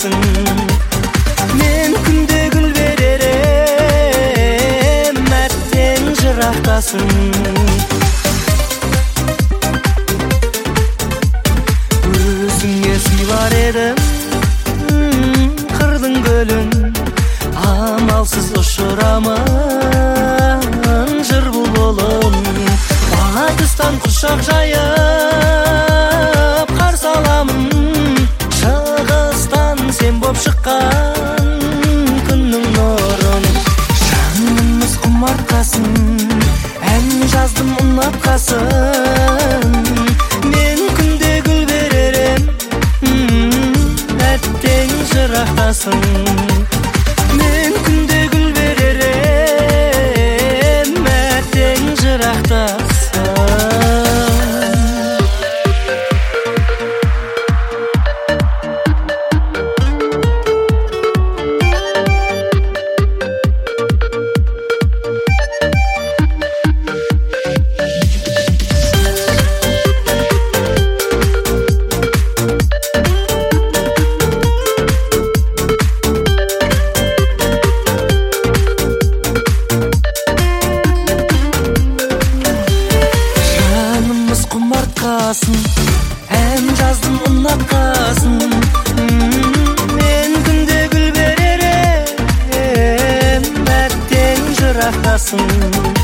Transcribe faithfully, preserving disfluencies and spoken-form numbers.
жырақтасың. Мен күнде гүл беререм, әттең жырақтасың. Өзіңе сыйлар едім қырдың гүлін, амалсыз ұшырамын жыр бұлбұлын. Батыстан құшақ жайып қарсы аламын, шығыстан сен боп шыққан күннің нұрын. Жанымыз құмартқасын, ән жаздым ұнатқасын. Мен күнде гүл беререм, әттең жырақтасың. Мен күнде гүл беререм, әттең жырақтасың. Ән жаздым ұнатқасын. Мен күнде гүл беререм, әттең жырақтасың.